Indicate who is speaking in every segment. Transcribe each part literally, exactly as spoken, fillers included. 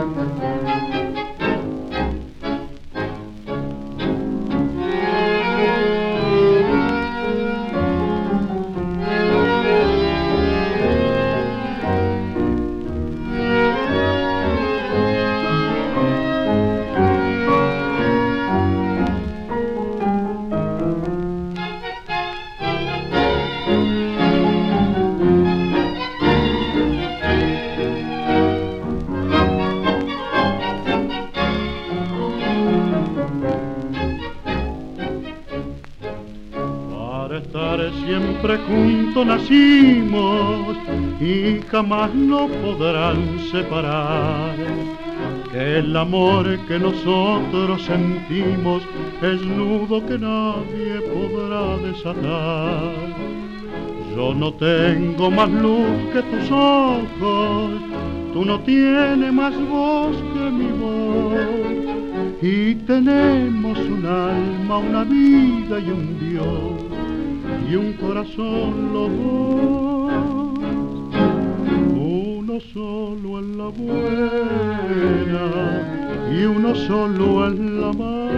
Speaker 1: Siempre juntos nacimos y jamás nos podrán separar. Que el amor que nosotros sentimos es nudo que nadie podrá desatar. Yo no tengo más luz que tus ojos, tú no tienes más voz que mi voz, y tenemos un alma, una vida y un Dios y un corazón los dos, uno solo en la buena y uno solo en la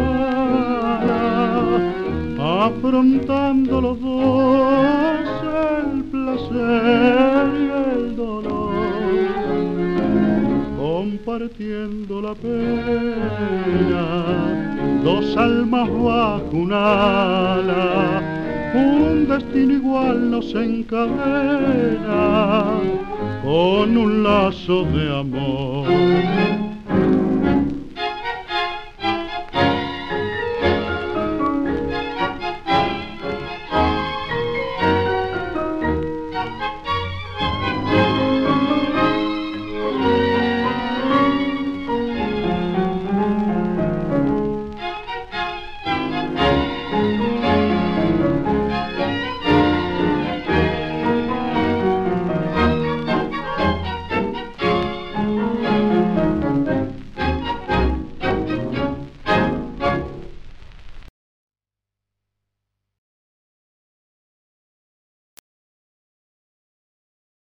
Speaker 1: mala, afrontando los dos el placer y el dolor, compartiendo la pena, dos almas bajo un ala. Un destino igual nos encadena con un lazo de amor.